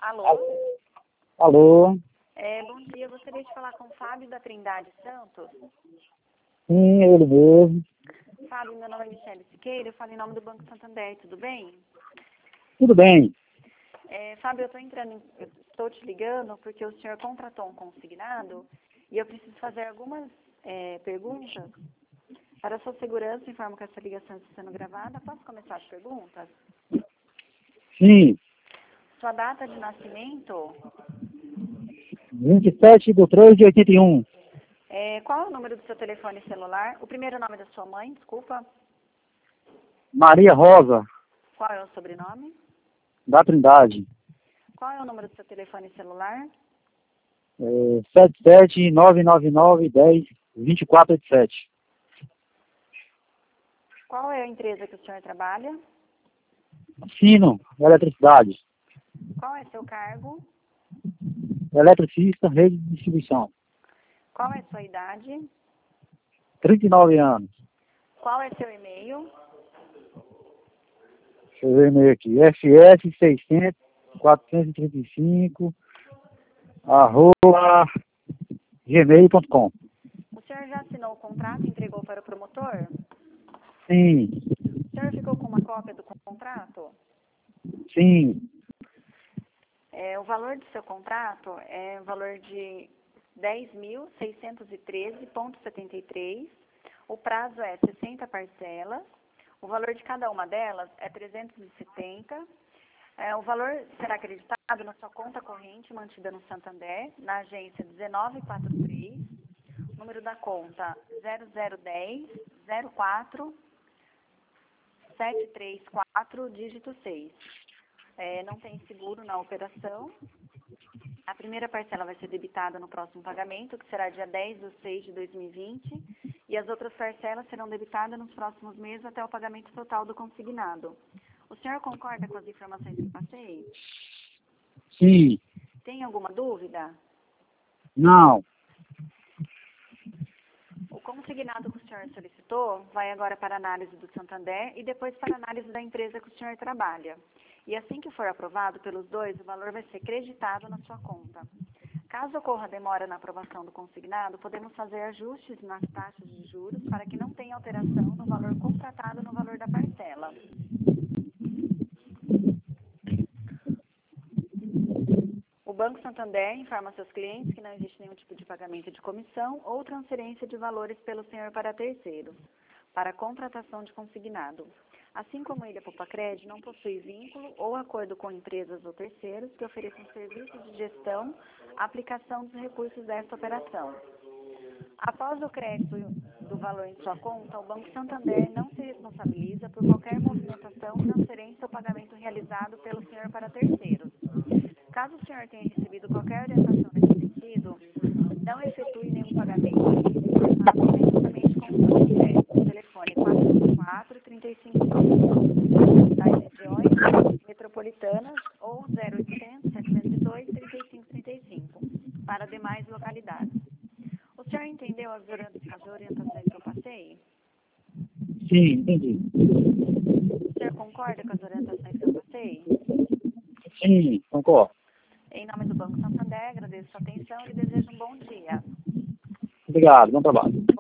Alô? Alô? Bom dia, eu gostaria de falar com o Fábio da Trindade Santos. Sim, ele mesmo. Fábio, meu nome é Michele Siqueira, eu falo em nome do Banco Santander, tudo bem? Tudo bem. Fábio, eu estou te ligando porque o senhor contratou um consignado e eu preciso fazer algumas perguntas. Para a sua segurança, informo que essa ligação está sendo gravada. Posso começar as perguntas? Sim. Sua data de nascimento? 27/3/81. Qual é o número do seu telefone celular? O primeiro nome da sua mãe, desculpa. Maria Rosa, Qual é o sobrenome? da Trindade. Qual é o número do seu telefone celular? 77999102487. Qual é a empresa que o senhor trabalha? Sino, eletricidade. Qual é seu cargo? Eletricista, rede de distribuição. Qual é sua idade? 39 anos. Qual é seu e-mail? Deixa eu ver e-mail aqui. fs600-435 @gmail.com. O senhor já assinou o contrato e entregou para o promotor? Sim, O senhor ficou com uma cópia do contrato? sim. O valor do seu contrato é o valor de 10.613,73. O prazo é 60 parcelas. O valor de cada uma delas é 370. O valor será acreditado na sua conta corrente mantida no Santander, na agência 1943, número da conta 0010 04 734, dígito 6. Não tem seguro na operação. A primeira parcela vai ser debitada no próximo pagamento, que será dia 10/6/2020, e as outras parcelas serão debitadas nos próximos meses até o pagamento total do consignado. O senhor concorda com as informações que passei? Sim. Tem alguma dúvida? Não. O consignado que o senhor solicitou vai agora para a análise do Santander e depois para a análise da empresa que o senhor trabalha. E assim que for aprovado pelos dois, o valor vai ser creditado na sua conta. Caso ocorra demora na aprovação do consignado, podemos fazer ajustes nas taxas de juros para que não tenha alteração no valor contratado no valor da parcela. O Banco Santander informa seus clientes que não existe nenhum tipo de pagamento de comissão ou transferência de valores pelo senhor para terceiros, para a contratação de consignado. Assim como ele, a Poupa-Cred, não possui vínculo ou acordo com empresas ou terceiros que ofereçam serviços de gestão, aplicação dos recursos desta operação. Após o crédito do valor em sua conta, o Banco Santander não se responsabiliza por qualquer movimentação, transferência ou pagamento realizado pelo senhor para terceiros. Caso o senhor tenha recebido qualquer orientação nesse sentido, não efetue nenhum pagamento e fique informado imediatamente com o Santander. O telefone 454-3515 das regiões metropolitanas ou 0800-702-3535 para demais localidades. O senhor entendeu as orientações que eu passei? Sim, entendi. O senhor concorda com as orientações que eu passei? Sim, concordo. Em nome do Banco Santander, agradeço a sua atenção e desejo um bom dia. Obrigado, bom trabalho.